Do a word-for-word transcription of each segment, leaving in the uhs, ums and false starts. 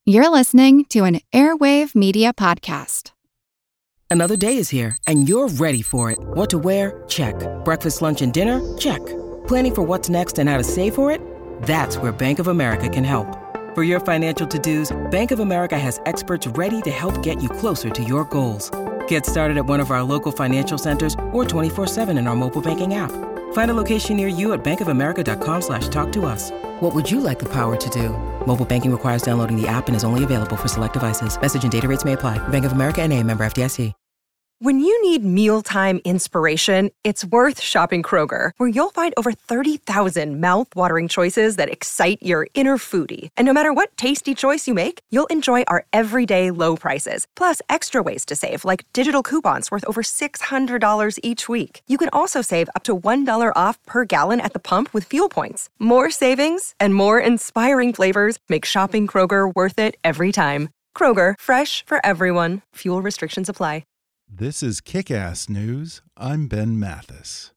You're listening to an Airwave Media Podcast. Another day is here, and you're ready for it. What to wear? Check. Breakfast, lunch, and dinner? Check. Planning for what's next and how to save for it? That's where Bank of America can help. For your financial to-dos, Bank of America has experts ready to help get you closer to your goals. Get started at one of our local financial centers or twenty-four seven in our mobile banking app. Find a location near you at bankofamerica.com slash talk to us. What would you like the power to do? Mobile banking requires downloading the app and is only available for select devices. Message and data rates may apply. Bank of America N A, member F D I C. When you need mealtime inspiration, it's worth shopping Kroger, where you'll find over thirty thousand mouth-watering choices that excite your inner foodie. And no matter what tasty choice you make, you'll enjoy our everyday low prices, plus extra ways to save, like digital coupons worth over six hundred dollars each week. You can also save up to one dollar off per gallon at the pump with fuel points. More savings and more inspiring flavors make shopping Kroger worth it every time. Kroger, fresh for everyone. Fuel restrictions apply. This is Kick-Ass News. I'm Ben Mathis.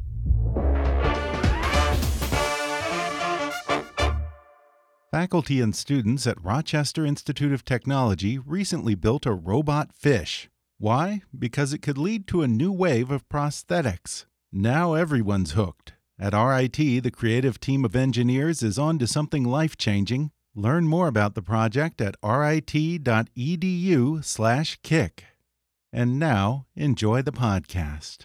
Faculty and students at Rochester Institute of Technology recently built a robot fish. Why? Because it could lead to a new wave of prosthetics. Now everyone's hooked. At R I T, the creative team of engineers is on to something life-changing. Learn more about the project at rit.edu slash kick. And now, enjoy the podcast.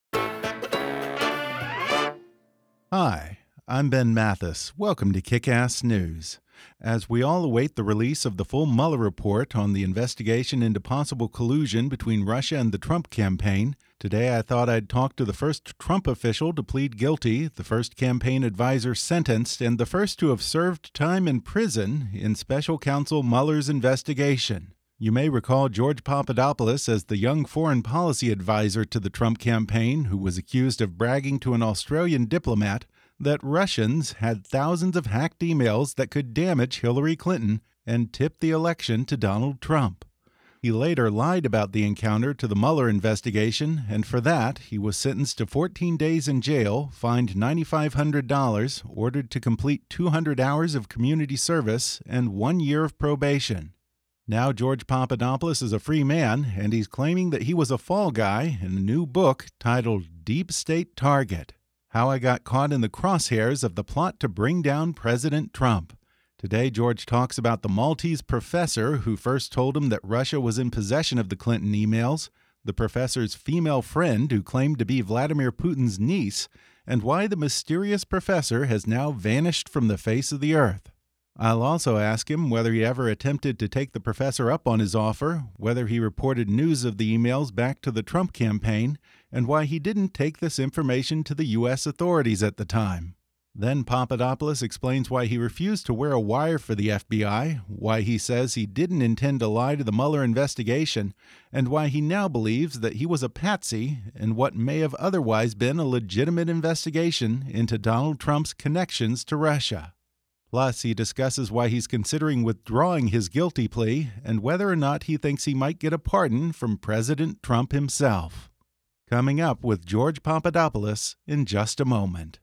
Hi, I'm Ben Mathis. Welcome to Kick-Ass News. As we all await the release of the full Mueller report on the investigation into possible collusion between Russia and the Trump campaign, today I thought I'd talk to the first Trump official to plead guilty, the first campaign advisor sentenced, and the first to have served time in prison in special counsel Mueller's investigation. You may recall George Papadopoulos as the young foreign policy advisor to the Trump campaign who was accused of bragging to an Australian diplomat that Russians had thousands of hacked emails that could damage Hillary Clinton and tip the election to Donald Trump. He later lied about the encounter to the Mueller investigation, and for that, he was sentenced to fourteen days in jail, fined nine thousand five hundred dollars, ordered to complete two hundred hours of community service, and one year of probation. Now George Papadopoulos is a free man, and he's claiming that he was a fall guy in a new book titled Deep State Target: How I Got Caught in the Crosshairs of the Plot to Bring Down President Trump. Today, George talks about the Maltese professor who first told him that Russia was in possession of the Clinton emails, the professor's female friend who claimed to be Vladimir Putin's niece, and why the mysterious professor has now vanished from the face of the earth. I'll also ask him whether he ever attempted to take the professor up on his offer, whether he reported news of the emails back to the Trump campaign, and why he didn't take this information to the U S authorities at the time. Then Papadopoulos explains why he refused to wear a wire for the F B I, why he says he didn't intend to lie to the Mueller investigation, and why he now believes that he was a patsy in what may have otherwise been a legitimate investigation into Donald Trump's connections to Russia. Plus, he discusses why he's considering withdrawing his guilty plea and whether or not he thinks he might get a pardon from President Trump himself. Coming up with George Papadopoulos in just a moment.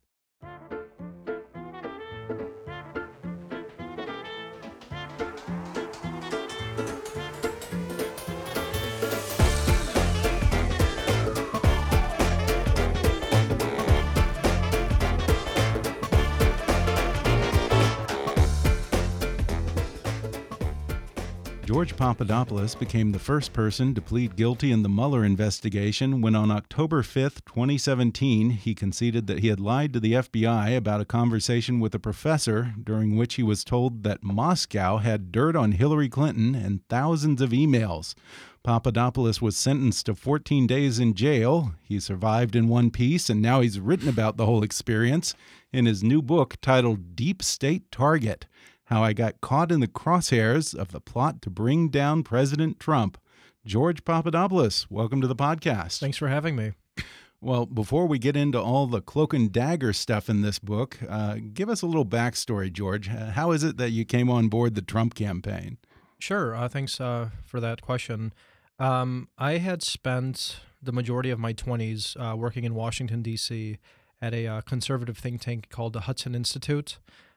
George Papadopoulos became the first person to plead guilty in the Mueller investigation when on October fifth, twenty seventeen, he conceded that he had lied to the F B I about a conversation with a professor during which he was told that Moscow had dirt on Hillary Clinton and thousands of emails. Papadopoulos was sentenced to fourteen days in jail. He survived in one piece, and now he's written about the whole experience in his new book titled Deep State Target: How I Got Caught in the Crosshairs of the Plot to Bring Down President Trump. George Papadopoulos, welcome to the podcast. Thanks for having me. Well, before we get into all the cloak and dagger stuff in this book, uh, give us a little backstory, George. How is it that you came on board the Trump campaign? Sure. Uh, thanks uh, for that question. Um, I had spent the majority of my twenties uh, working in Washington, D C at a uh, conservative think tank called the Hudson Institute.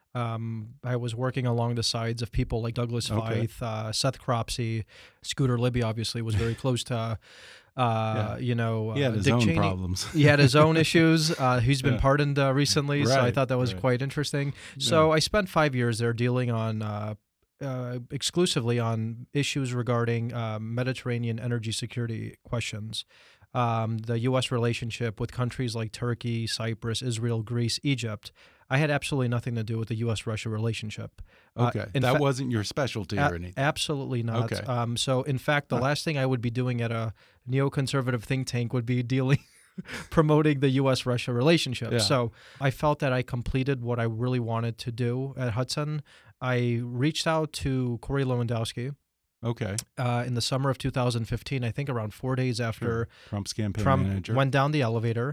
Um, I was working along the sides of people like Douglas Okay. Feith, uh, Seth Cropsey, Scooter Libby. Obviously, was very close to, uh, Yeah. you know, He had uh, his Dick own Cheney. problems. He had his own issues. Uh, he's been Yeah. pardoned uh, recently, so I Right, thought that was right. quite interesting. So I spent five years there dealing on uh, uh, exclusively on issues regarding um, Mediterranean energy security questions. Um, the U S relationship with countries like Turkey, Cyprus, Israel, Greece, Egypt. I had absolutely nothing to do with the U S Russia relationship. Uh, Okay. in that fa- wasn't your specialty or a- anything. absolutely not. Okay. Um, so, in fact, the Huh. last thing I would be doing at a neoconservative think tank would be dealing, promoting the U S Russia relationship. Yeah. So, I felt that I completed what I really wanted to do at Hudson. I reached out to Corey Lewandowski Okay. uh, in the summer of two thousand fifteen, I think around four days after Trump's campaign Trump manager. went down the elevator.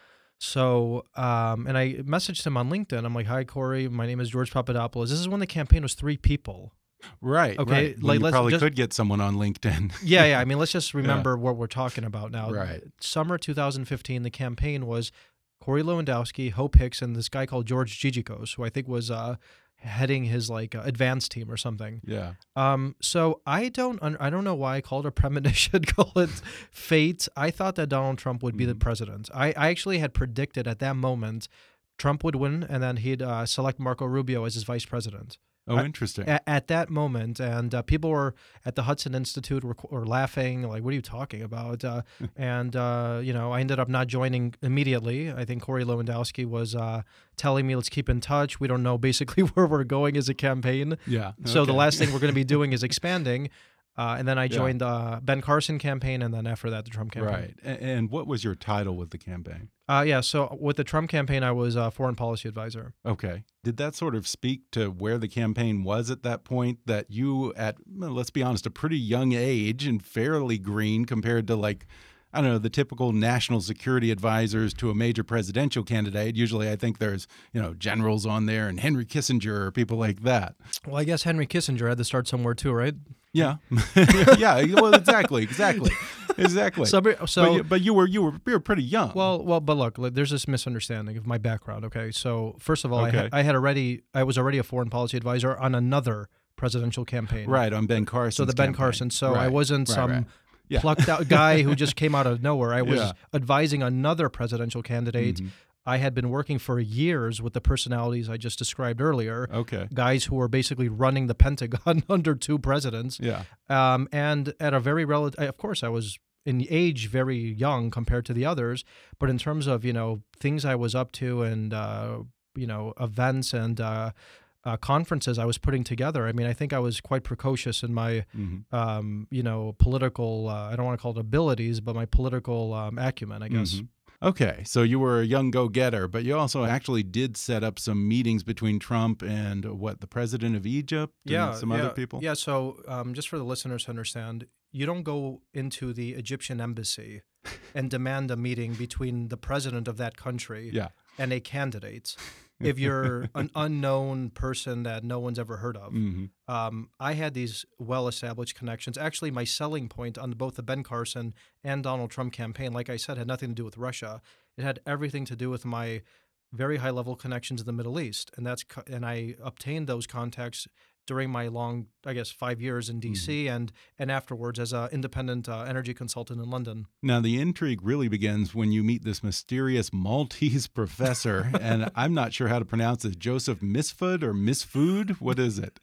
So, um, and I messaged him on LinkedIn. I'm like, "Hi, Corey. My name is George Papadopoulos." This is when the campaign was three people. right. Okay, Right. When like, you let's probably just- could get someone on LinkedIn. Yeah, yeah. I mean, let's just remember what we're talking about now. Right. Summer two thousand fifteen, the campaign was Corey Lewandowski, Hope Hicks, and this guy called George Gigikos, who I think was uh, heading his like uh, advance team or something. yeah. Um, so I don't, un- I don't know why I called it a premonition, call it fate. I thought that Donald Trump would be the Mhm. president. I, I actually had predicted at that moment Trump would win, and then he'd uh, select Marco Rubio as his vice president. Oh, I- interesting. At, at that moment, and uh, people were at the Hudson Institute were, were laughing, like, "What are you talking about?" Uh, and uh, you know, I ended up not joining immediately. I think Corey Lewandowski was uh, telling me, "Let's keep in touch. We don't know basically where we're going as a campaign." yeah. So the Okay. last thing we're going to be doing is expanding. Uh, and then I Yeah. joined the uh, Ben Carson campaign, and then after that, the Trump campaign. Right. A- And what was your title with the campaign? Uh, yeah. So with the Trump campaign, I was a foreign policy advisor. Okay. Did that sort of speak to where the campaign was at that point? That you, at, well, let's be honest, a pretty young age and fairly green compared to, like, I don't know, the typical national security advisors to a major presidential candidate. Usually I think there's, you know, generals on there and Henry Kissinger or people like that. Well, I guess Henry Kissinger had to start somewhere too, right? Yeah. yeah. Well, exactly. Exactly. Exactly. So, so but, you, but you were you were you were pretty young. well, well, but look, like, there's this misunderstanding of my background. Okay, so first of all, I, Okay. ha- I had already, I was already a foreign policy advisor on another presidential campaign. right on Ben Carson. So the Ben Carson. So I wasn't right, some right. Yeah. plucked out guy who just came out of nowhere. I was Yeah. advising another presidential candidate. Mhm. I had been working for years with the personalities I just described earlier, Okay. guys who were basically running the Pentagon under two presidents. Yeah. Um, and at a very relative, of course, I was in age very young compared to the others, but in terms of, you know, things I was up to and, uh, you know, events and uh, uh, conferences I was putting together, I mean, I think I was quite precocious in my, hmm um, you know, political, uh, I don't want to call it abilities, but my political um, acumen, I guess. Mhm. Okay, so you were a young go-getter, but you also actually did set up some meetings between Trump and what, the president of Egypt Yeah, and some yeah, other people? Yeah, so um, just for the listeners to understand, you don't go into the Egyptian embassy and demand a meeting between the president of that country Yeah. and a candidate if you're an unknown person that no one's ever heard of. hmm Um, I had these well-established connections. Actually, my selling point on both the Ben Carson and Donald Trump campaign, like I said, had nothing to do with Russia. It had everything to do with my very high-level connections in the Middle East, and that's co- and I obtained those contacts during my long, I guess, five years in D C and and afterwards as an independent uh, energy consultant in London. Now, the intrigue really begins when you meet this mysterious Maltese professor, and I'm not sure how to pronounce it. Joseph Misfood or Misfood? What is it?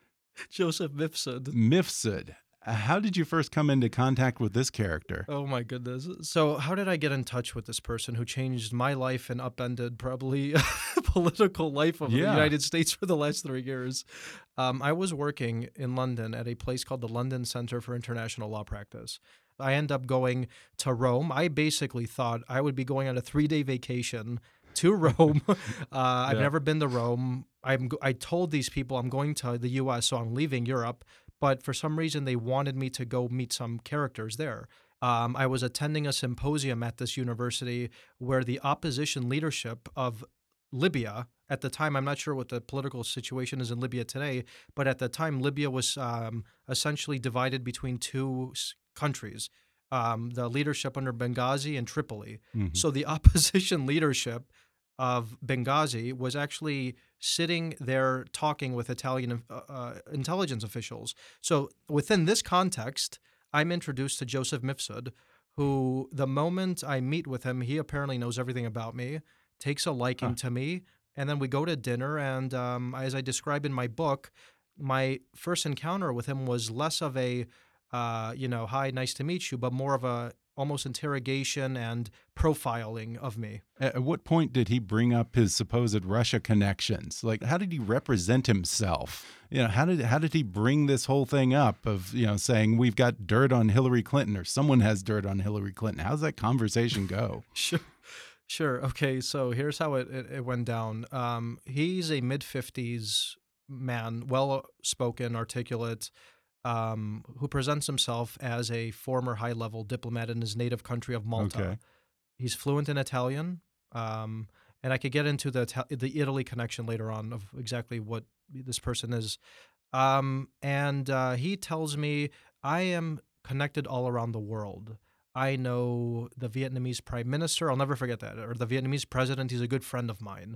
Joseph Mifsud. Mifsud. How did you first come into contact with this character? Oh my goodness. So how did I get in touch with this person who changed my life and upended probably political life of the Yeah. United States for the last three years? Um, I was working in London at a place called the London Center for International Law Practice. I ended up going to Rome. I basically thought I would be going on a three-day vacation to Rome. uh, I've Yeah. never been to Rome. I'm, go- I told these people I'm going to the U S, so I'm leaving Europe. But for some reason, they wanted me to go meet some characters there. Um, I was attending a symposium at this university where the opposition leadership of Libya, at the time, I'm not sure what the political situation is in Libya today, but at the time, Libya was um, essentially divided between two s- countries, um, the leadership under Benghazi and Tripoli. Mhm. So the opposition leadership of Benghazi was actually sitting there talking with Italian uh, uh, intelligence officials. So within this context, I'm introduced to Joseph Mifsud, who the moment I meet with him, he apparently knows everything about me, takes a liking Huh. to me, and then we go to dinner. And um, as I describe in my book, my first encounter with him was less of a, uh, you know, hi, nice to meet you, but more of a almost interrogation and profiling of me. At what point did he bring up his supposed Russia connections? Like, how did he represent himself? You know, how did how did he bring this whole thing up of, you know, saying we've got dirt on Hillary Clinton or someone has dirt on Hillary Clinton? How's that conversation go? Sure. Sure. Okay. So here's how it, it, it went down. Um, he's a mid fifties man, well spoken, articulate, um, who presents himself as a former high level diplomat in his native country of Malta. Okay. He's fluent in Italian. Um, and I could get into the Ital- the Italy connection later on of exactly what this person is. Um, and uh, he tells me I am connected all around the world. I know the Vietnamese prime minister. I'll never forget that. Or the Vietnamese president. He's a good friend of mine.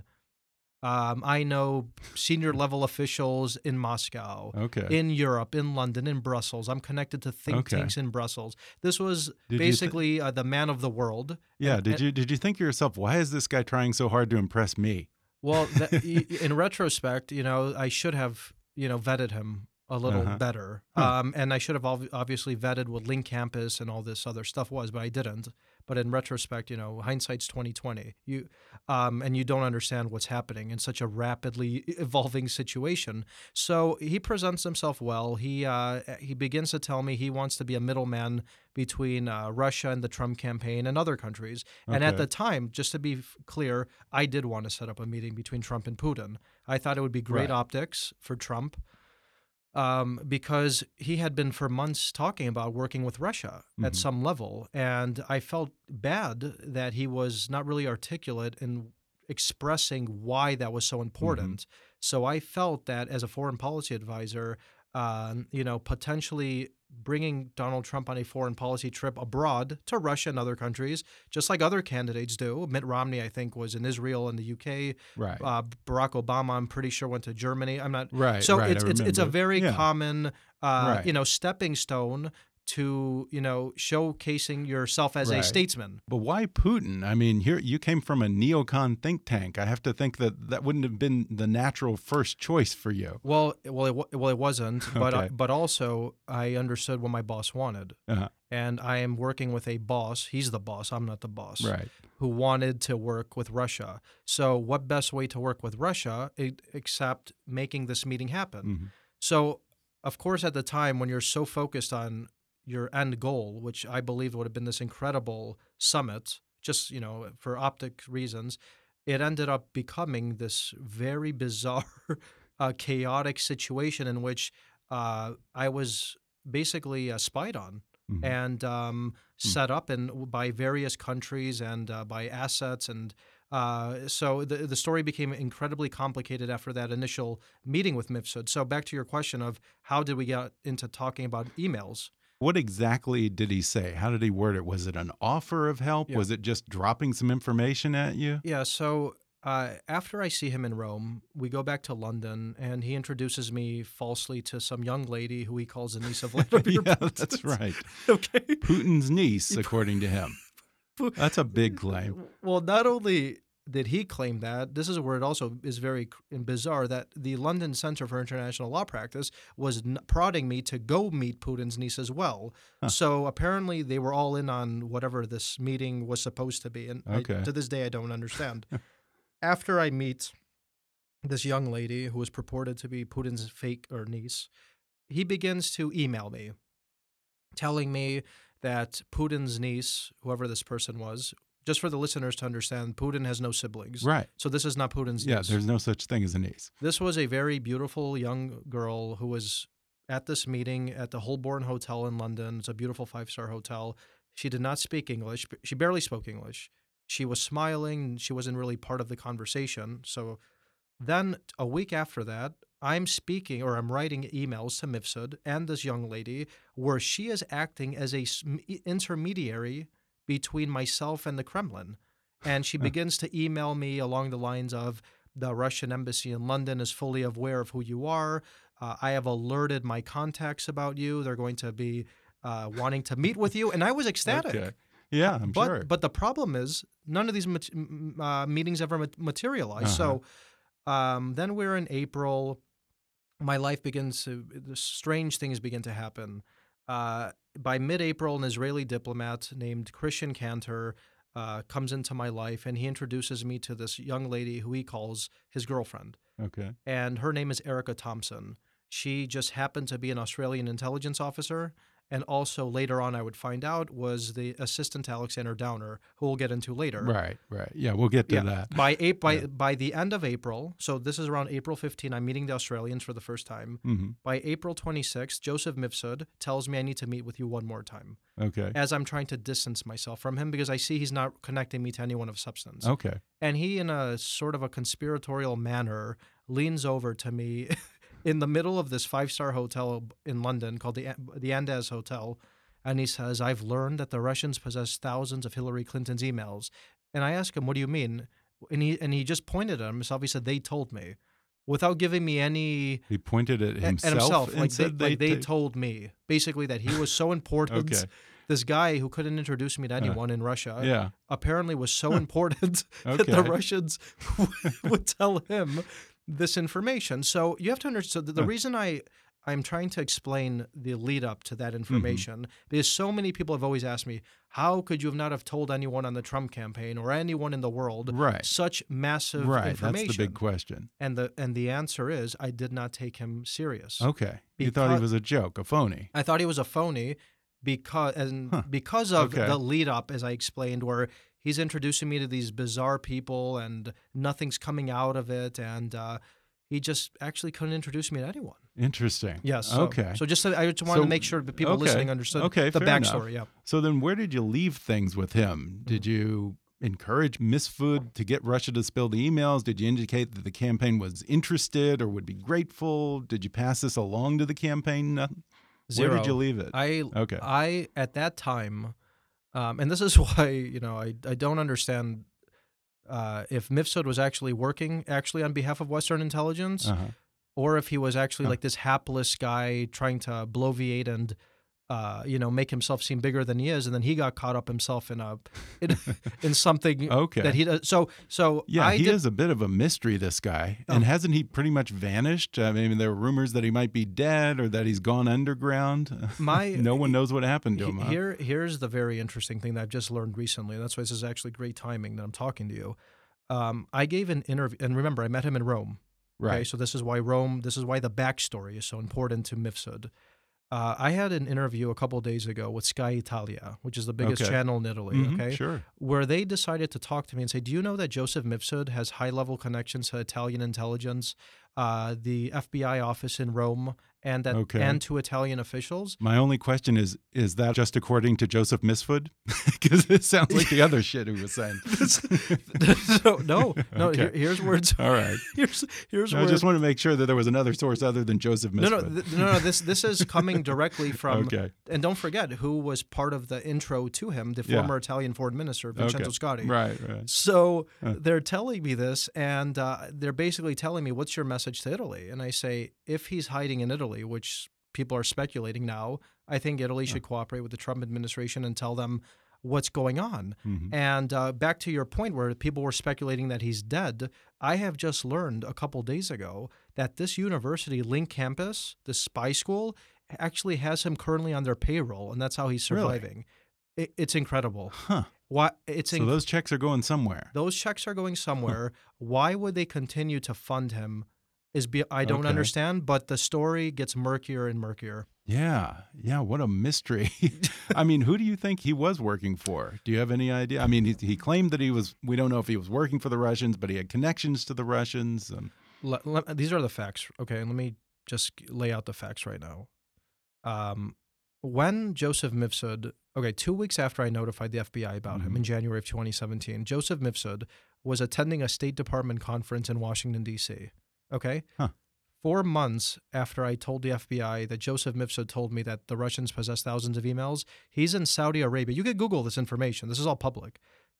Um, I know senior level officials in Moscow, Okay. in Europe, in London, in Brussels. I'm connected to think Okay. tanks in Brussels. This was Did you thi- basically uh, the man of the world. Yeah. And- Did and- you did you think to yourself, why is this guy trying so hard to impress me? Well, that, y- in retrospect, you know, I should have, you know, vetted him a little Uh-huh. better. Huh. Um, and I should have ob- obviously vetted what Link Campus and all this other stuff was, but I didn't. But in retrospect, you know, hindsight's twenty twenty. You, um, and you don't understand what's happening in such a rapidly evolving situation. So he presents himself well. He uh, he begins to tell me he wants to be a middleman between uh, Russia and the Trump campaign and other countries. And at Okay. the time, just to be f- clear, I did want to set up a meeting between Trump and Putin. I thought it would be great Right. optics for Trump. Um, because he had been for months talking about working with Russia at Mhm. some level. And I felt bad that he was not really articulate in expressing why that was so important. So I felt that as a foreign policy advisor, um, you know, potentially bringing Donald Trump on a foreign policy trip abroad to Russia and other countries, just like other candidates do. Mitt Romney, I think, was in Israel and the U K. Right. Uh, Barack Obama, I'm pretty sure, went to Germany. I'm not Right. so right, it's I it's it's a remember. very Yeah. common, uh, Right. you know, stepping stone to, you know, showcasing yourself as a Right. statesman. But why Putin? I mean, here you came from a neocon think tank. I have to think that that wouldn't have been the natural first choice for you. Well, well, it, wa- well, it wasn't, but Okay. uh, but also I understood what my boss wanted, Uh-huh. and I am working with a boss. He's the boss. I'm not the boss. Right. Who wanted to work with Russia. So, what best way to work with Russia e- except making this meeting happen? Mhm. So, of course, at the time when you're so focused on your end goal, which I believed would have been this incredible summit, just, you know, for optic reasons, it ended up becoming this very bizarre, uh, chaotic situation in which uh, I was basically uh, spied on Mhm. and um, set up in by various countries and uh, by assets. And uh, so the, the story became incredibly complicated after that initial meeting with Mifsud. So back to your question of how did we get into talking about emails? What exactly did he say? How did he word it? Was it an offer of help? Yeah. Was it just dropping some information at you? Yeah, so uh, after I see him in Rome, we go back to London, and he introduces me falsely to some young lady who he calls the niece of Vladimir yeah, Putin. that's right. Okay. Putin's niece, according to him. That's a big claim. Well, not only did he claim that, this is where it also is very c- bizarre that the London Center for International Law Practice was n- prodding me to go meet Putin's niece as well. Huh. So apparently they were all in on whatever this meeting was supposed to be. And I- Okay. to this day, I don't understand. After I meet this young lady who was purported to be Putin's fake or niece, he begins to email me, telling me that Putin's niece, whoever this person was, just for the listeners to understand, Putin has no siblings. Right. So this is not Putin's Yeah, niece. there's no such thing as a niece. This was a very beautiful young girl who was at this meeting at the Holborn Hotel in London. It's a beautiful five-star hotel. She did not speak English. She barely spoke English. She was smiling. She wasn't really part of the conversation. So then a week after that, I'm speaking or I'm writing emails to Mifsud and this young lady where she is acting as a s- intermediary between myself and the Kremlin. And she begins to email me along the lines of, the Russian embassy in London is fully aware of who you are. Uh, I have alerted my contacts about you. They're going to be uh, wanting to meet with you. And I was ecstatic. Okay. Yeah, I'm but, sure. But the problem is none of these mat- uh, meetings ever mat- materialize. Uh-huh. So um, then we're in April. My life begins to, strange things begin to happen. Uh, by mid-April, an Israeli diplomat named Christian Cantor Uh, comes into my life, and he introduces me to this young lady who he calls his girlfriend. Okay. And her name is Erica Thompson. She just happened to be an Australian intelligence officer, and also later on I would find out was the assistant to Alexander Downer, who we'll get into later. Right, right. Yeah, we'll get to Yeah. that. By, eight, by, Yeah. by the end of April, so this is around April fifteenth, I'm meeting the Australians for the first time. Mm-hmm. By April twenty-sixth, Joseph Mifsud tells me I need to meet with you one more time. Okay. As I'm trying to distance myself from him because I see he's not connecting me to anyone of substance. Okay. And he, in a sort of a conspiratorial manner, leans over to me in the middle of this five-star hotel in London called the the Andes Hotel, and he says, I've learned that the Russians possess thousands of Hillary Clinton's emails. And I ask him, what do you mean? And he and he just pointed at himself. He said, they told me. Without giving me any... He pointed at himself, at himself and like, said they, like they t- told me, basically, that he was so important. Okay. This guy who couldn't introduce me to anyone uh, in Russia yeah. apparently was so important okay. that the Russians would tell him this information. So you have to understand, so the, the reason I, I'm trying to explain the lead up to that information, mm-hmm. because so many people have always asked me, how could you have not have told anyone on the Trump campaign or anyone in the world right. such massive right. information? That's the big question. And the and the answer is, I did not take him serious. Okay. You thought he was a joke, a phony. I thought he was a phony because and huh. because of okay. the lead up, as I explained, where he's introducing me to these bizarre people and nothing's coming out of it, and uh, he just actually couldn't introduce me to anyone. Interesting. Yes. So, okay. So just I just wanted so, to make sure that people okay. listening understood okay, the fair backstory. Enough. Yeah. So then, where did you leave things with him? Did mm-hmm. you encourage Mifsud to get Russia to spill the emails? Did you indicate that the campaign was interested or would be grateful? Did you pass this along to the campaign? Nothing. Zero. Where did you leave it? I okay. I at that time, um, and this is why you know I I don't understand uh, if Mifsud was actually working actually on behalf of Western intelligence, uh-huh. or if he was actually huh. like this hapless guy trying to bloviate and uh, you know make himself seem bigger than he is, and then he got caught up himself in a in, in something okay. that he does. So so yeah, I he did, is a bit of a mystery. This guy, oh. and hasn't he pretty much vanished? I mean, there were rumors that he might be dead or that he's gone underground. My no one knows what happened to him. Huh? Here here's the very interesting thing that I've just learned recently, and that's why this is actually great timing that I'm talking to you. Um, I gave an interview, and remember, I met him in Rome. Right. Okay, so this is why Rome, this is why the backstory is so important to Mifsud. Uh, I had an interview a couple of days ago with Sky Italia, which is the biggest okay. channel in Italy, mm-hmm, okay? Sure. Where they decided to talk to me and say, do you know that Joseph Mifsud has high-level connections to Italian intelligence, uh, the F B I office in Rome, and that okay. and to Italian officials? My only question is, is that just according to Joseph Mifsud? Because it sounds like the other shit he was saying. so, no, no, okay. here, here's where it's... All right. Here's, here's no, where... I just want to make sure that there was another source other than Joseph Mifsud. No, no, th- no, no, this, this is coming directly from... okay. And don't forget who was part of the intro to him, the yeah. former Italian foreign minister, Vincenzo okay. Scotti. Right, right. So huh. they're telling me this, and uh, they're basically telling me, what's your message to Italy? And I say, if he's hiding in Italy, which people are speculating now, I think Italy should huh. cooperate with the Trump administration and tell them what's going on. Mm-hmm. And uh, back to your point where people were speculating that he's dead, I have just learned a couple days ago that this university, Link Campus, the spy school, actually has him currently on their payroll, and that's how he's surviving. Really? It, it's incredible. Huh. Why, it's so inc- those checks are going somewhere. Those checks are going somewhere. Why would they continue to fund him? Is be, I don't okay. understand, but the story gets murkier and murkier. Yeah, yeah, what a mystery. I mean, who do you think he was working for? Do you have any idea? I mean, he, he claimed that he was, we don't know if he was working for the Russians, but he had connections to the Russians. And... Le, le, these are the facts, okay? And let me just lay out the facts right now. Um, when Joseph Mifsud, okay, two weeks after I notified the F B I about mm-hmm. him in January of twenty seventeen, Joseph Mifsud was attending a State Department conference in Washington, D C, okay? Huh. Four months after I told the F B I that Joseph Mifsud told me that the Russians possess thousands of emails, he's in Saudi Arabia. You can Google this information. This is all public.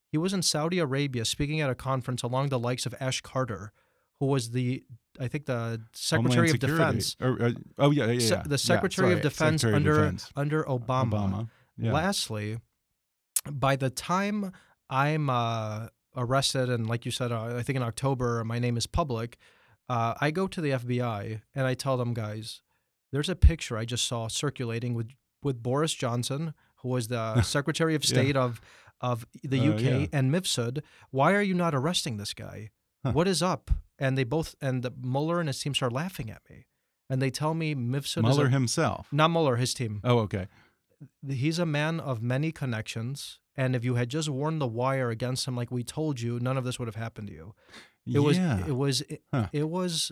He was in Saudi Arabia speaking at a conference along the likes of Ash Carter, who was the, I think, the Secretary Homeland of Security. Defense. Or, uh, oh, yeah, yeah, Se- yeah. the Secretary yeah, of sorry, Defense Secretary under of Defense. under Obama. Obama. Yeah. Lastly, by the time I'm uh, arrested, and like you said, uh, I think in October, my name is public, uh, I go to the F B I and I tell them, guys, there's a picture I just saw circulating with, with Boris Johnson, who was the Secretary of State Yeah. of of the Uh, U K, yeah. and Mifsud. Why are you not arresting this guy? Huh. What is up? And they both, and the Mueller and his team start laughing at me. And they tell me Mifsud is Mueller a, himself. not Mueller, his team. Oh, okay. He's a man of many connections. And if you had just worn the wire against him like we told you, none of this would have happened to you. It was, yeah. it was, it, Huh. it was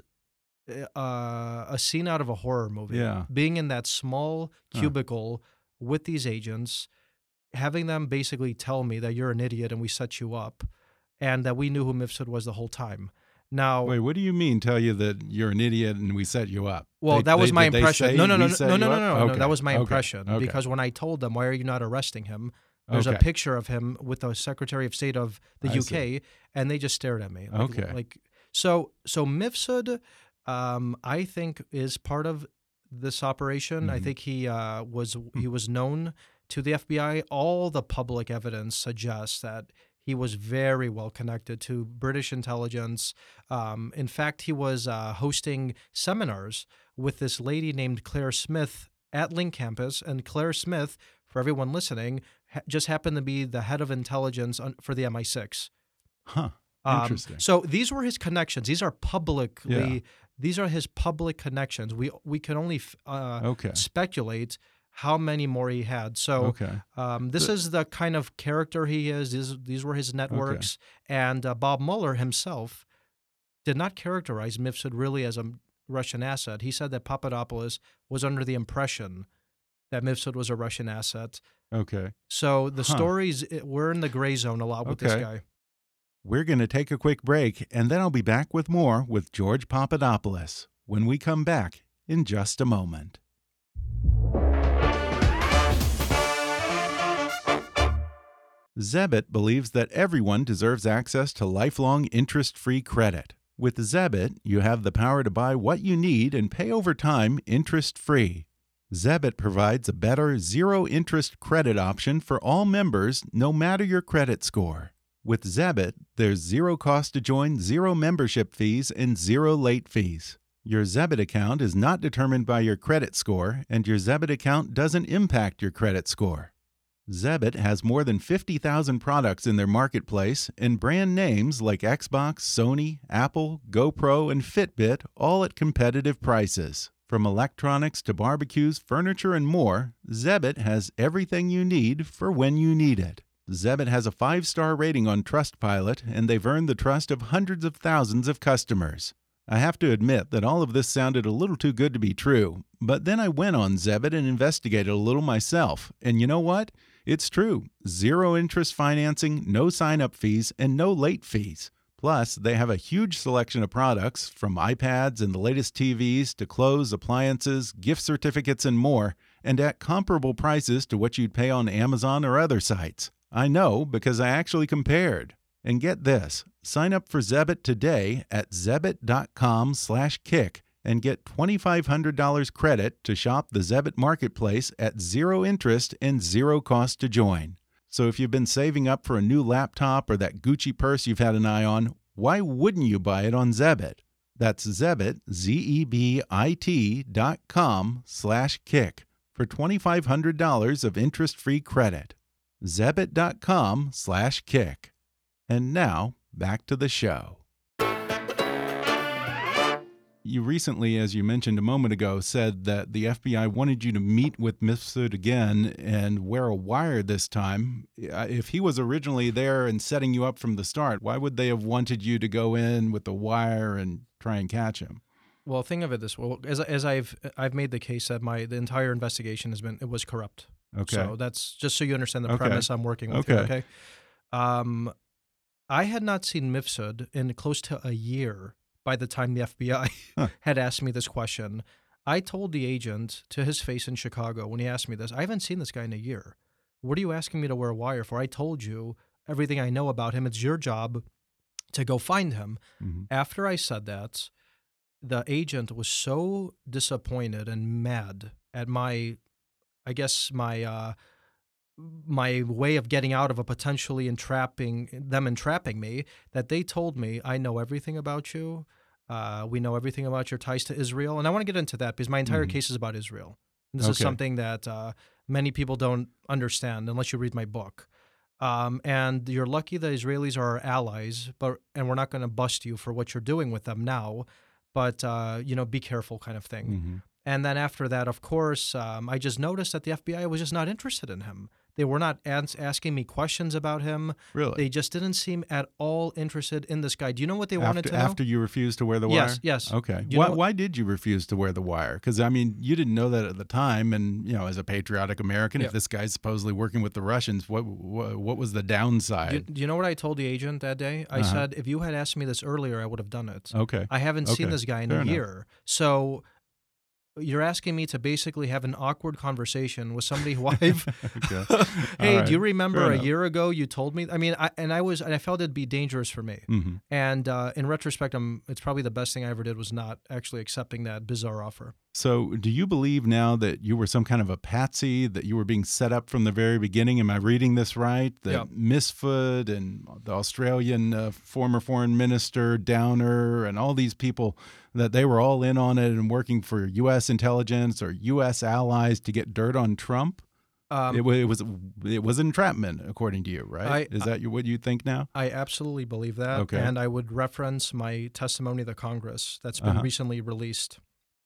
uh, a scene out of a horror movie. Yeah. Being in that small Huh. cubicle with these agents, having them basically tell me that you're an idiot and we set you up, and that we knew who Mifsud was the whole time. Now, Wait, what do you mean? Tell you that you're an idiot and we set you up? well, They- that was they- my did they impression. say No, no, no, we no, set no, you no, no, up? no, no. Okay, That was my okay, impression okay. because when I told them, "Why are you not arresting him?" There's Okay. a picture of him with the Secretary of State of the I U K, and they just stared at me. Like, Okay. Like so, so Mifsud, um, I think, is part of this operation. I Mhm. think he uh, was he was known to the F B I. All the public evidence suggests that he was very well connected to British intelligence. Um, in fact, he was uh, hosting seminars with this lady named Claire Smith at Link Campus, and Claire Smith, for everyone listening, ha- just happened to be the head of intelligence on, for the M I six. Huh. Um, Interesting. So these were his connections. These are publicly. Yeah. These are his public connections. We we can only f- uh, Okay. speculate how many more he had. So Okay. um, this is the kind of character he is. These, these were his networks. And uh, Bob Mueller himself did not characterize Mifsud really as a Russian asset. He said that Papadopoulos was under the impression that Mifsud was a Russian asset. Okay. So the Huh. stories, it- we're in the gray zone a lot with this Okay. guy. We're going to take a quick break, and then I'll be back with more with George Papadopoulos when we come back in just a moment. Zebit believes that everyone deserves access to lifelong interest-free credit. With Zebit, you have the power to buy what you need and pay over time interest-free. Zebit provides a better zero-interest credit option for all members, no matter your credit score. With Zebit, there's zero cost to join, zero membership fees, and zero late fees. Your Zebit account is not determined by your credit score, and your Zebit account doesn't impact your credit score. Zebit has more than fifty thousand products in their marketplace, and brand names like Xbox, Sony, Apple, GoPro, and Fitbit, all at competitive prices. From electronics to barbecues, furniture, and more, Zebit has everything you need for when you need it. Zebit has a five-star rating on Trustpilot, and they've earned the trust of hundreds of thousands of customers. I have to admit that all of this sounded a little too good to be true, but then I went on Zebit and investigated a little myself, and you know what? It's true. Zero interest financing, no sign-up fees, and no late fees. Plus, they have a huge selection of products, from iPads and the latest T Vs to clothes, appliances, gift certificates, and more, and at comparable prices to what you'd pay on Amazon or other sites. I know because I actually compared. And get this, sign up for Zebit today at zebit.com slash kick and get twenty-five hundred dollars credit to shop the Zebit Marketplace at zero interest and zero cost to join. So if you've been saving up for a new laptop or that Gucci purse you've had an eye on, why wouldn't you buy it on Zebit? That's Zebit, Z E B I T dot com slash kick for twenty-five hundred dollars of interest-free credit. Zebit.com slash kick. And now, back to the show. You recently, as you mentioned a moment ago, said that the F B I wanted you to meet with Mifsud again and wear a wire this time. If he was originally there and setting you up from the start, why would they have wanted you to go in with the wire and try and catch him? Well, think of it this way: as as I've I've made the case that my the entire investigation has been it was corrupt. Okay. So that's just so you understand the Okay. premise I'm working with. Okay. Here, okay. Um, I had not seen Mifsud in close to a year by the time the F B I Huh. had asked me this question. I told the agent to his face in Chicago when he asked me this, I haven't seen this guy in a year. What are you asking me to wear a wire for? I told you everything I know about him. It's your job to go find him. Mm-hmm. After I said that, the agent was so disappointed and mad at my, I guess, my uh, my way of getting out of a potentially entrapping, them entrapping me, that they told me, I know everything about you. Uh, we know everything about your ties to Israel. And I want to get into that because my entire Mhm. case is about Israel. And this is Okay. something that uh, many people don't understand unless you read my book. Um, and you're lucky the Israelis are our allies, but and we're not going to bust you for what you're doing with them now. But, uh, you know, be careful kind of thing. Mhm. And then after that, of course, um, I just noticed that the F B I was just not interested in him. They were not ans- asking me questions about him. Really? They just didn't seem at all interested in this guy. Do you know what they wanted after, to know? after you refused to wear the wire? Yes, yes. Okay. You Why, know- why did you refuse to wear the wire? Because, I mean, you didn't know that at the time. And, you know, as a patriotic American, Yeah. if this guy's supposedly working with the Russians, what what, what was the Do, downside? do you know what I told the agent that day? I Uh-huh. said, if you had asked me this earlier, I would have done it. Okay. I haven't seen Okay. this guy in Fair a enough. year. So you're asking me to basically have an awkward conversation with somebody who I've. Okay. Hey, All right. do you remember Fair a enough. year ago you told me? I mean, I, and I was, and I felt it'd be dangerous for me. Mhm. And uh, in retrospect, I'm, it's probably the best thing I ever did was not actually accepting that bizarre offer. So, do you believe now that you were some kind of a patsy, that you were being set up from the very beginning? Am I reading this right? That Yeah. Misford and the Australian uh, former foreign minister Downer and all these people, that they were all in on it and working for U S intelligence or U S allies to get dirt on Trump? Um, it, wa- it was it was entrapment, according to you, right? I- Is that you, what you think now? I absolutely believe that. Okay. And I would reference my testimony to the Congress that's been Uh-huh. recently released.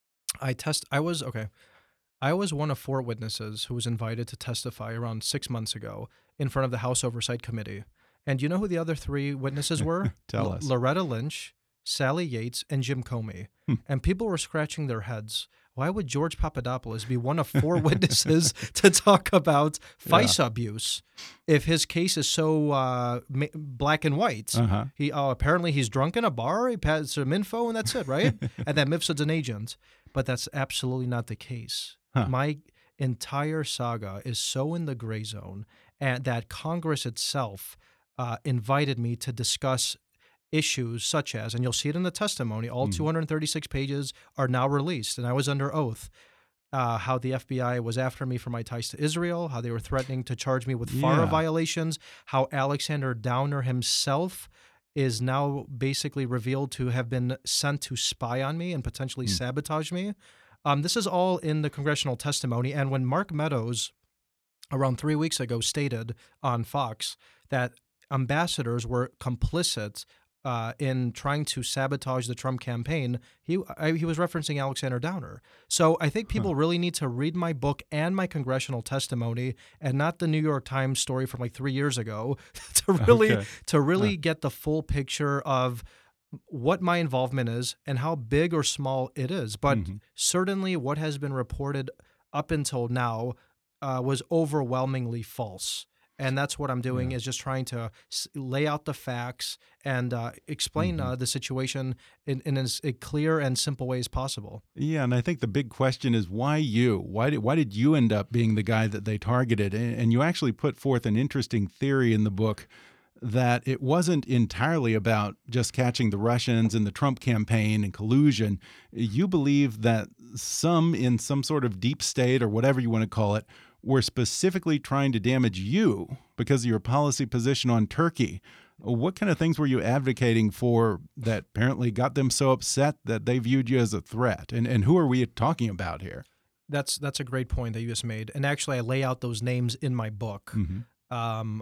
I test. I was okay. I was one of four witnesses who was invited to testify around six months ago in front of the House Oversight Committee. And do you know who the other three witnesses were? Tell L- us. Loretta Lynch, Sally Yates, and Jim Comey. Hmm. And people were scratching their heads. Why would George Papadopoulos be one of four witnesses to talk about FISA abuse if his case is so uh, ma- black and white? Uh-huh. He oh, apparently he's drunk in a bar. He passed some info, and that's it, right? And that Mifsud's an agent, but that's absolutely not the case. Huh. My entire saga is so in the gray zone, and that Congress itself uh, invited me to discuss issues such as, and you'll see it in the testimony, all Mhm. two hundred thirty-six pages are now released, and I was under oath. Uh, how the F B I was after me for my ties to Israel, how they were threatening to charge me with FARA Yeah. violations, how Alexander Downer himself is now basically revealed to have been sent to spy on me and potentially Hmm. sabotage me. Um, this is all in the congressional testimony. And when Mark Meadows, around three weeks ago, stated on Fox that ambassadors were complicit uh, in trying to sabotage the Trump campaign, he I, he was referencing Alexander Downer. So I think people really need to read my book and my congressional testimony, and not the New York Times story from like three years ago, to really Okay. to really get the full picture of what my involvement is and how big or small it is. But Mhm. certainly, what has been reported up until now uh, was overwhelmingly false. And that's what I'm doing, is just trying to s- lay out the facts and uh, explain Mhm. uh, the situation in, in as a clear and simple way as possible. Yeah, and I think the big question is why you? Why did why did you end up being the guy that they targeted? And, and you actually put forth an interesting theory in the book that it wasn't entirely about just catching the Russians and the Trump campaign and collusion. You believe that some in some sort of deep state or whatever you want to call it were specifically trying to damage you because of your policy position on Turkey. What kind of things were you advocating for that apparently got them so upset that they viewed you as a threat? And and who are we talking about here? That's that's a great point that you just made. And actually, I lay out those names in my book. Mhm. Um,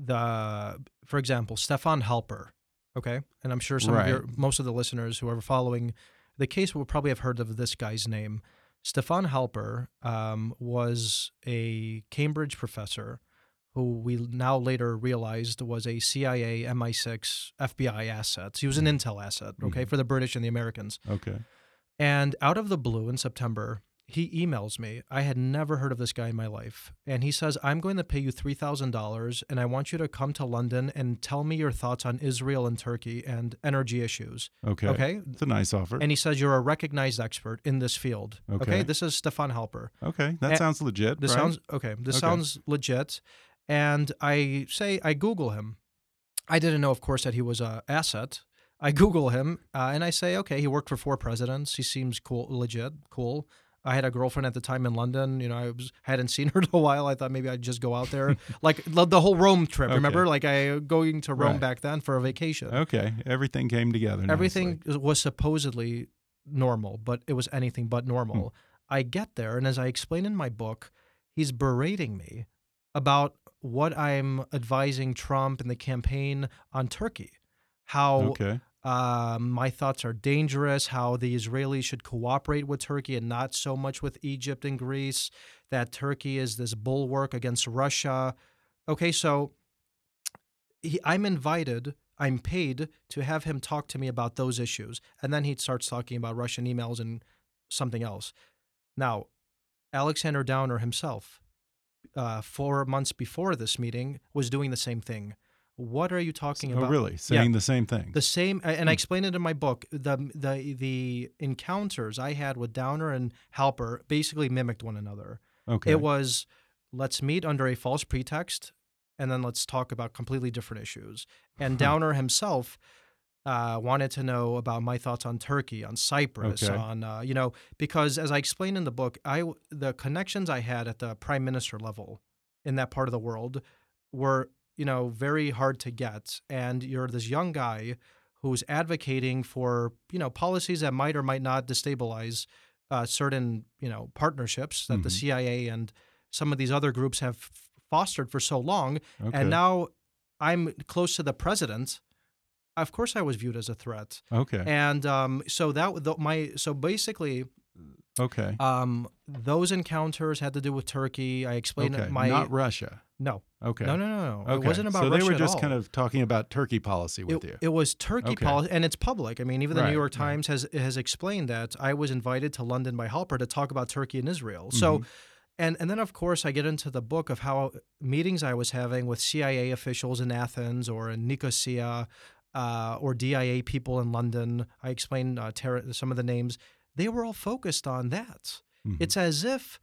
the for example, Stefan Halper. Okay, and I'm sure some Right. of your most of the listeners who are following the case will probably have heard of this guy's name. Stefan Halper um, was a Cambridge professor who we now later realized was a C I A, M I six, F B I asset. He was an intel asset, okay, Mhm. for the British and the Americans. Okay. And out of the blue in September, he emails me. I had never heard of this guy in my life. And he says, I'm going to pay you three thousand dollars and I want you to come to London and tell me your thoughts on Israel and Turkey and energy issues. Okay. Okay. It's a nice offer. And he says, you're a recognized expert in this field. Okay. This is Stefan Halper. okay, that and sounds legit. This right? sounds, okay, this Okay. sounds legit. And I say, I Google him. I didn't know, of course, that he was an asset. I Google him uh, and I say, okay, he worked for four presidents. He seems cool, legit, cool. I had a girlfriend at the time in London. You know, I was hadn't seen her in a while. I thought maybe I'd just go out there, like the, the whole Rome trip. Okay. Remember, like I going to Rome Right. back then for a vacation. Okay, everything came together. Everything nicely. was supposedly normal, but it was anything but normal. Hmm. I get there, and as I explain in my book, he's berating me about what I'm advising Trump and the campaign on Turkey, how Okay. um, my thoughts are dangerous, how the Israelis should cooperate with Turkey and not so much with Egypt and Greece, that Turkey is this bulwark against Russia. Okay, so he, I'm invited, I'm paid to have him talk to me about those issues. And then he starts talking about Russian emails and something else. Now, Alexander Downer himself, uh, four months before this meeting, was doing the same thing. What are you talking Oh, about? really? Saying Yeah. the same thing? The same, and I explain it in my book. The the the encounters I had with Downer and Halper basically mimicked one another. Okay. It was, let's meet under a false pretext, and then let's talk about completely different issues. And Downer himself uh, wanted to know about my thoughts on Turkey, on Cyprus, Okay. on uh, you know, because as I explain in the book, I the connections I had at the prime minister level in that part of the world were, you know, very hard to get. And you're this young guy who's advocating for, you know, policies that might or might not destabilize uh, certain, you know, partnerships that the Mhm. C I A and some of these other groups have f- fostered for so long. Okay. And now I'm close to the president. Of course, I was viewed as a threat. Okay. And um, so that the, my so basically Okay. um, those encounters had to do with Turkey. I explained Okay. my Not Russia. no. Okay. No, no, no, no. Okay. It wasn't about so Russia they were at just all. kind of talking about Turkey policy with It, you. it was Turkey Okay. policy, and it's public. I mean, even the Right, New York right. Times has has explained that I was invited to London by Halper to talk about Turkey and Israel. So, Mhm. and and then of course I get into the book of how meetings I was having with C I A officials in Athens or in Nicosia, uh, or D I A people in London. I explained uh, ter- some of the names. They were all focused on that. Mhm. It's as if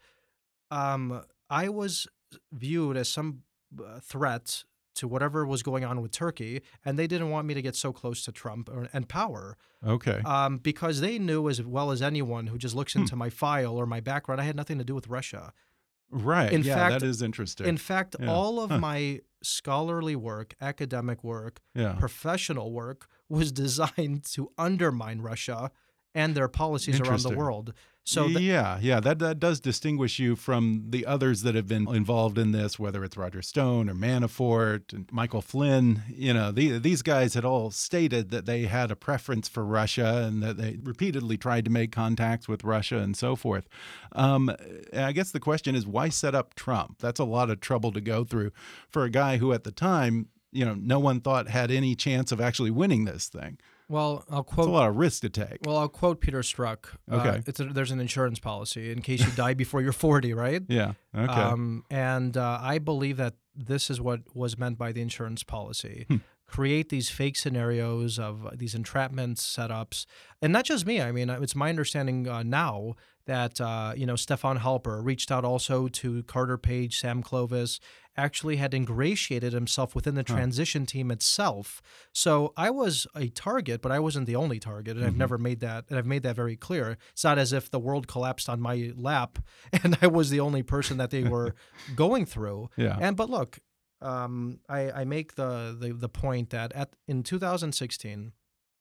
um, I was viewed as some uh, threat to whatever was going on with Turkey, and they didn't want me to get so close to Trump or, and power Okay. um, because they knew as well as anyone who just looks into my file or my background, I had nothing to do with Russia. Right. in yeah, fact- that is interesting. In fact, Yeah. all of Huh. my scholarly work, academic work, yeah. professional work was designed to undermine Russia and their policies around the Interesting. world. So th- yeah, yeah, that that does distinguish you from the others that have been involved in this, whether it's Roger Stone or Manafort and Michael Flynn. You know, the, these guys had all stated that they had a preference for Russia and that they repeatedly tried to make contacts with Russia and so forth. Um, I guess the question is, why set up Trump? That's a lot of trouble to go through for a guy who, at the time, you know, no one thought had any chance of actually winning this thing. well, I'll It's a quote lot of risk to take. Well, I'll quote Peter Strzok. Okay. Uh, it's a, there's an insurance policy in case you die before you're forty, right? Yeah. Okay. Um, and uh, I believe that this is what was meant by the insurance policy. Hmm. Create these fake scenarios of uh, these entrapment setups. And not just me. I mean, it's my understanding uh, now that, uh, you know, Stefan Halper reached out also to Carter Page, Sam Clovis, actually had ingratiated himself within the Huh. transition team itself. So I was a target, but I wasn't the only target. And I've Mhm. never made that, and I've made that very clear. It's not as if the world collapsed on my lap and I was the only person that they were going through. yeah. And but look, um, I, I make the, the the point that at in two thousand sixteen,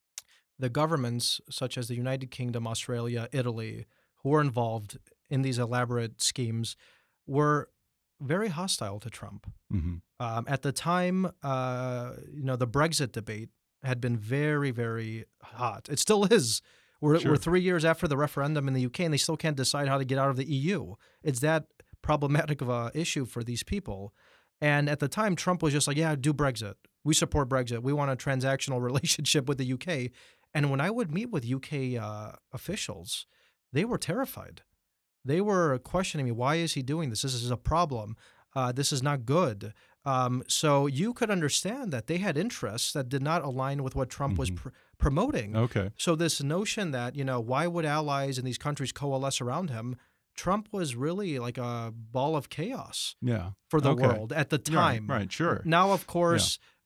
the governments such as the United Kingdom, Australia, Italy, who were involved in these elaborate schemes, were very hostile to Trump. hmm Um, at the time, uh, you know, the Brexit debate had been very, very hot. It still is. We're, Sure. we're three years after the referendum in the U K, and they still can't decide how to get out of the E U. It's that problematic of a issue for these people. And at the time, Trump was just like, yeah, do Brexit. We support Brexit. We want a transactional relationship with the U K. And when I would meet with U K uh, officials, they were terrified. They were questioning me, why is he doing this? This is a problem. Uh, this is not good. Um, so you could understand that they had interests that did not align with what Trump was Mhm. pr- promoting. Okay. So this notion that, you know, why would allies in these countries coalesce around him? Trump was really like a ball of chaos Yeah. for the Okay. world at the Right, time. Right. Sure. Now, of course,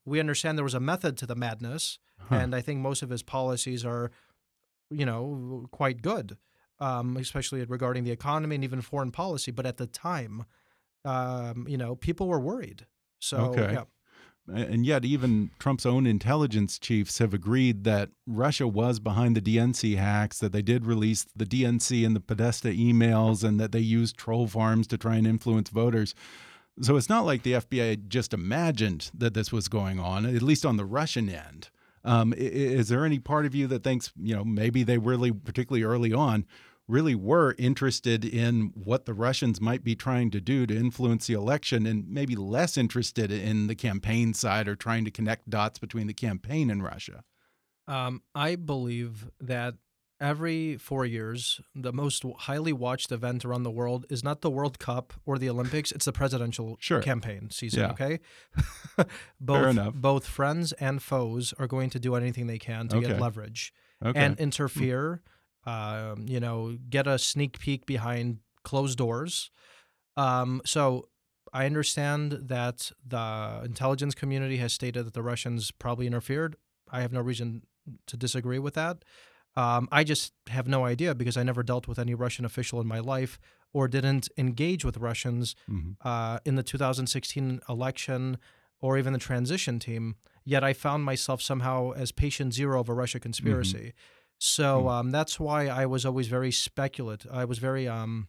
we understand there was a method to the madness, Huh. and I think most of his policies are, you know, quite good, um, especially regarding the economy and even foreign policy. But at the time, um, you know, people were worried. So, Okay. yeah. And yet, even Trump's own intelligence chiefs have agreed that Russia was behind the D N C hacks, that they did release the D N C and the Podesta emails, and that they used troll farms to try and influence voters. So it's not like the F B I just imagined that this was going on, at least on the Russian end. Um, is there any part of you that thinks, you know, maybe they really, particularly early on, really were interested in what the Russians might be trying to do to influence the election, and maybe less interested in the campaign side or trying to connect dots between the campaign and Russia? Um, I believe that every four years, the most highly watched event around the world is not the World Cup or the Olympics; it's the presidential Sure. campaign season. Yeah. Okay, both Fair enough. both friends and foes are going to do anything they can to Okay. get leverage Okay. and interfere. Um, you know, get a sneak peek behind closed doors. Um, so I understand that the intelligence community has stated that the Russians probably interfered. I have no reason to disagree with that. Um, I just have no idea because I never dealt with any Russian official in my life or didn't engage with Russians Mhm. uh, in the two thousand sixteen election or even the transition team. Yet I found myself somehow as patient zero of a Russia conspiracy. So um, that's why I was always very speculative. I was very, um,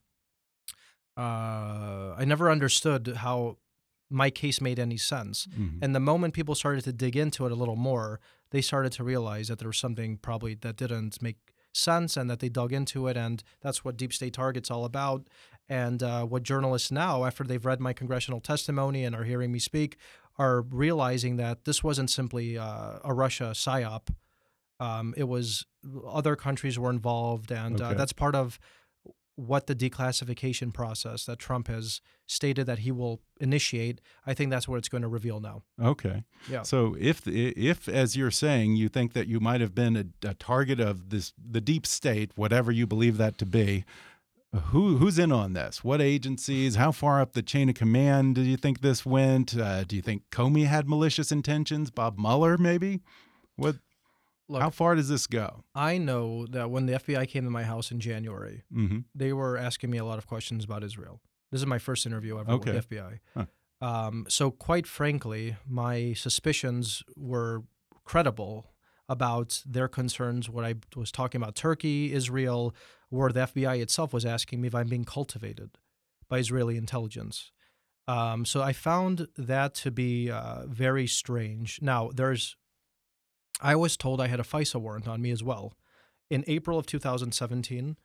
uh, I never understood how my case made any sense. Mhm. And the moment people started to dig into it a little more, they started to realize that there was something probably that didn't make sense and that they dug into it. And that's what Deep State Target's all about. And uh, what journalists now, after they've read my congressional testimony and are hearing me speak, are realizing that this wasn't simply uh, a Russia psyop. Um, it was other countries were involved, and uh, Okay. that's part of what the declassification process that Trump has stated that he will initiate. I think that's what it's going to reveal now. Okay. Yeah. So if, if as you're saying, you think that you might have been a, a target of this, the deep state, whatever you believe that to be, who who's in on this? What agencies? How far up the chain of command do you think this went? Uh, do you think Comey had malicious intentions? Bob Mueller, maybe? What? Look, How far does this go? I know that when the F B I came to my house in January, Mm-hmm. they were asking me a lot of questions about Israel. This is my first interview ever Okay. with the F B I. Huh. Um, so quite frankly, my suspicions were credible about their concerns, what I was talking about, Turkey, Israel, where the F B I itself was asking me if I'm being cultivated by Israeli intelligence. Um, so I found that to be uh, very strange. Now, there's, I was told I had a FISA warrant on me as well. In April of two thousand seventeen,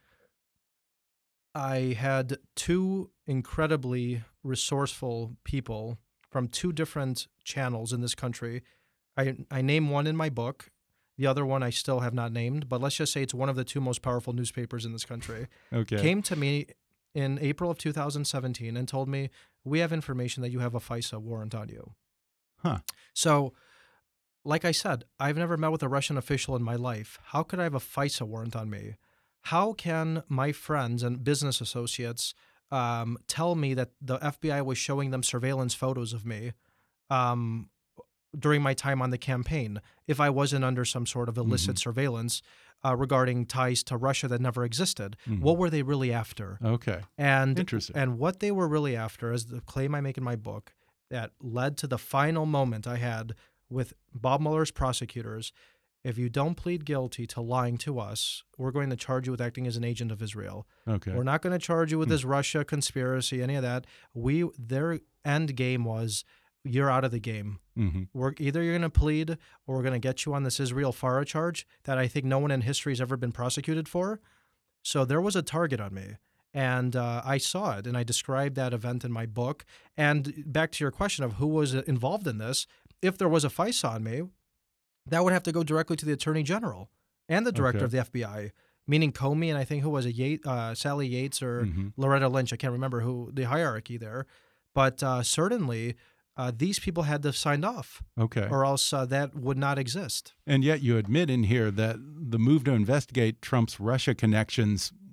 I had two incredibly resourceful people from two different channels in this country. I, I name one in my book. The other one I still have not named, but let's just say it's one of the two most powerful newspapers in this country. Okay. Came to me in April of two thousand seventeen and told me, we have information that you have a FISA warrant on you. Huh. So, like I said, I've never met with a Russian official in my life. How could I have a FISA warrant on me? How can my friends and business associates um, tell me that the F B I was showing them surveillance photos of me um, during my time on the campaign if I wasn't under some sort of illicit Mhm. surveillance uh, regarding ties to Russia that never existed? Mhm. What were they really after? Okay. And Interesting. and what they were really after, as the claim I make in my book, that led to the final moment I had with Bob Mueller's prosecutors. If you don't plead guilty to lying to us, we're going to charge you with acting as an agent of Israel. Okay. We're not going to charge you with Hmm. this Russia conspiracy, any of that. We their end game was you're out of the game. Mm-hmm. We're either you're going to plead or we're going to get you on this Israel FARA charge that I think no one in history has ever been prosecuted for. So there was a target on me. And uh, I saw it, and I described that event in my book. And back to your question of who was involved in this, if there was a FISA on me, that would have to go directly to the Attorney General and the Director Okay. of the F B I, meaning Comey and I think who was it, Yates, uh, Sally Yates or Mhm. Loretta Lynch. I can't remember who the hierarchy there. But uh, certainly uh, these people had to have signed off, Okay. or else uh, that would not exist. And yet you admit in here that the move to investigate Trump's Russia connections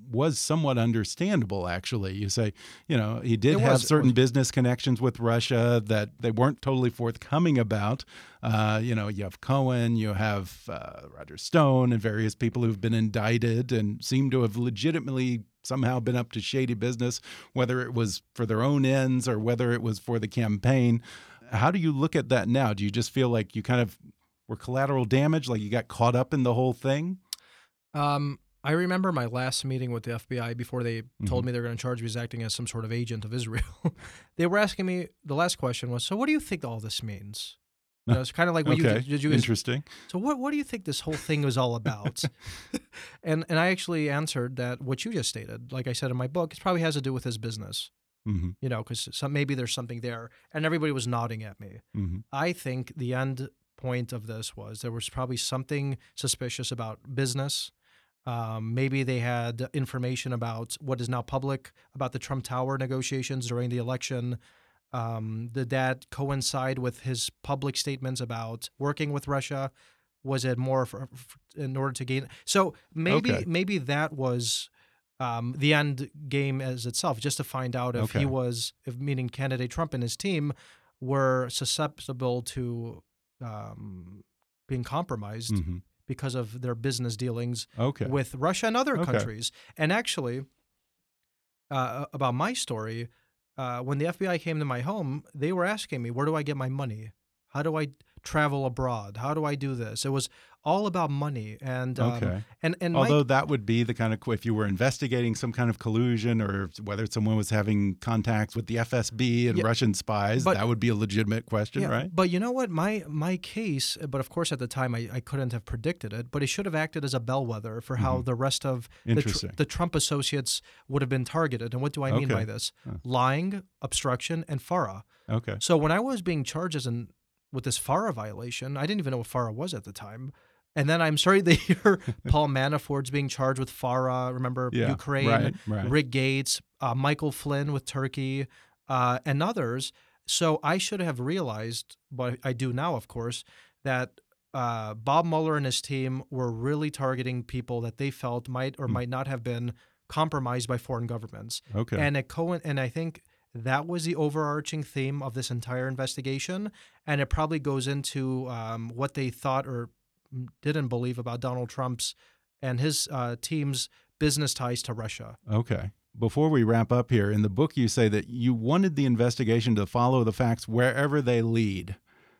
was somewhat understandable, actually. You say, you know, he did It have was- it certain was- business connections with Russia that they weren't totally forthcoming about. Uh, you know, you have Cohen, you have uh, Roger Stone, and various people who've been indicted and seem to have legitimately somehow been up to shady business, whether it was for their own ends or whether it was for the campaign. How do you look at that now? Do you just feel like you kind of were collateral damage, like you got caught up in the whole thing? Um, I remember my last meeting with the F B I before they told Mhm. me they were going to charge me as acting as some sort of agent of Israel. They were asking me, the last question was, so what do you think all this means? You know, it's kind of like what Okay, you did. You guys, interesting. so what what do you think this whole thing was all about? and and I actually answered that what you just stated. Like I said in my book, it probably has to do with his business. hmm You know, because some, maybe there's something there. And everybody was nodding at me. hmm I think the end point of this was there was probably something suspicious about business. Um, maybe they had information about what is now public about the Trump Tower negotiations during the election. Um, did that coincide with his public statements about working with Russia? Was it more for, for, in order to gain? So maybe Okay. maybe that was um, the end game as itself, just to find out if Okay. he was, if meaning candidate Trump and his team were susceptible to um, being compromised hmm because of their business dealings Okay. with Russia and other Okay. countries. And actually, uh, about my story, uh, when the F B I came to my home, they were asking me, where do I get my money? How do I travel abroad? How do I do this? It was all about money. And um, Okay. and and my- Although that would be the kind of, if you were investigating some kind of collusion or whether someone was having contacts with the F S B and Yeah, Russian spies, but- that would be a legitimate question, yeah, right? But you know what? My my case, but of course at the time I, I couldn't have predicted it, but it should have acted as a bellwether for how the rest of the, tr- Interesting. the Trump associates would have been targeted. And what do I mean by Okay. this? Huh. Lying, obstruction, and FARA. Okay. So when I was being charged as an with this FARA violation, I didn't even know what FARA was at the time. And then I'm sorry to hear Paul Manafort's being charged with FARA. Remember Yeah, Ukraine, right, right. Rick Gates, uh, Michael Flynn with Turkey, uh, and others. So I should have realized, but I do now, of course, that uh, Bob Mueller and his team were really targeting people that they felt might or Hmm. might not have been compromised by foreign governments. Okay. And it co- and I think that was the overarching theme of this entire investigation, and it probably goes into um, what they thought or didn't believe about Donald Trump's and his uh, team's business ties to Russia. Okay. Before we wrap up here, in the book you say that you wanted the investigation to follow the facts wherever they lead.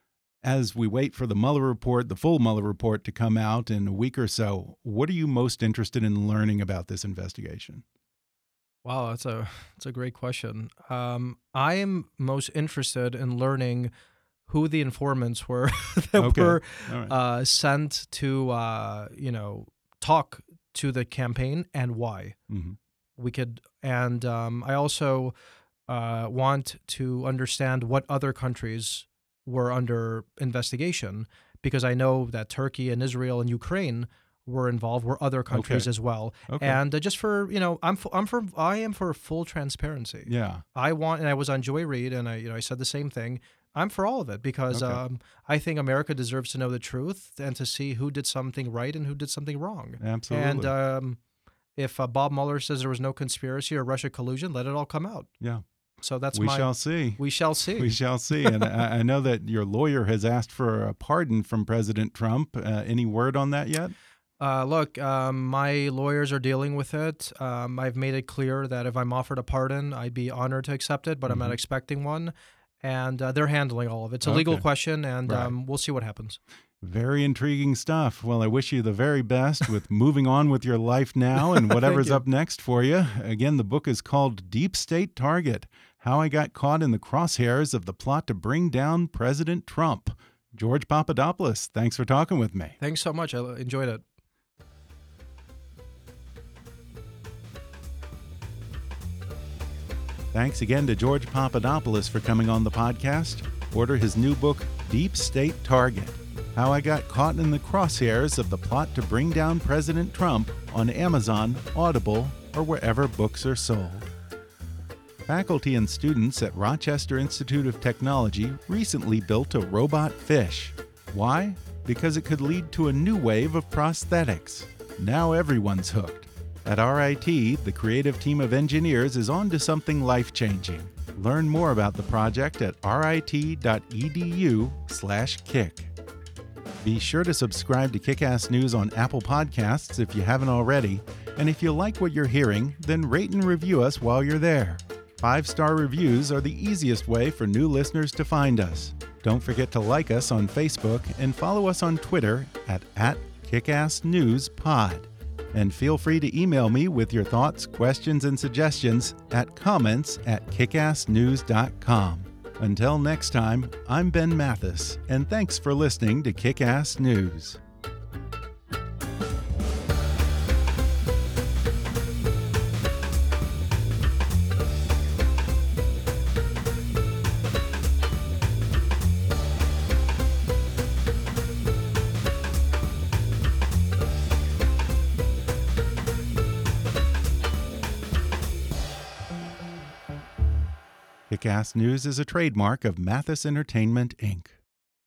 As we wait for the Mueller report, the full Mueller report to come out in a week or so, what are you most interested in learning about this investigation? Wow, that's a that's a great question. Um, I am most interested in learning who the informants were that Okay. were All right. uh, sent to uh, you know talk to the campaign and why. hmm We could, and um, I also uh, want to understand what other countries were under investigation, because I know that Turkey and Israel and Ukraine were involved, were other countries Okay. as well. Okay. And uh, just for you know, I'm f- I'm for I am for full transparency. Yeah. I want, and I was on Joy Reid, and I you know I said the same thing. I'm for all of it because Okay. um, I think America deserves to know the truth and to see who did something right and who did something wrong. Absolutely. And um, if uh, Bob Mueller says there was no conspiracy or Russia collusion, let it all come out. yeah. So that's we my. shall see. We shall see. We shall see. And I, I know that your lawyer has asked for a pardon from President Trump. Uh, any word on that yet? Uh, look, um, my lawyers are dealing with it. Um, I've made it clear that if I'm offered a pardon, I'd be honored to accept it, but I'm not Mhm. expecting one. And uh, they're handling all of it. It's a legal Okay. question, and Right. um, we'll see what happens. Very intriguing stuff. Well, I wish you the very best with moving on with your life now and whatever's you. up next for you. Again, the book is called Deep State Target: How I Got Caught in the Crosshairs of the Plot to Bring Down President Trump. George Papadopoulos, thanks for talking with me. Thanks so much. I enjoyed it. Thanks again to George Papadopoulos for coming on the podcast. Order his new book, Deep State Target: How I Got Caught in the Crosshairs of the Plot to Bring Down President Trump, on Amazon, Audible, or wherever books are sold. Faculty and students at Rochester Institute of Technology recently built a robot fish. Why? Because it could lead to a new wave of prosthetics. Now everyone's hooked. At R I T, the creative team of engineers is on to something life-changing. Learn more about the project at rit.edu slash kick. Be sure to subscribe to Kick-Ass News on Apple Podcasts if you haven't already. And if you like what you're hearing, then rate and review us while you're there. Five-star reviews are the easiest way for new listeners to find us. Don't forget to like us on Facebook and follow us on Twitter at, at KickassNewsPod. And feel free to email me with your thoughts, questions, and suggestions at comments at kickassnews dot com. Until next time, I'm Ben Mathis, and thanks for listening to Kick-Ass News. Kick-Ass News is a trademark of Mathis Entertainment, Incorporated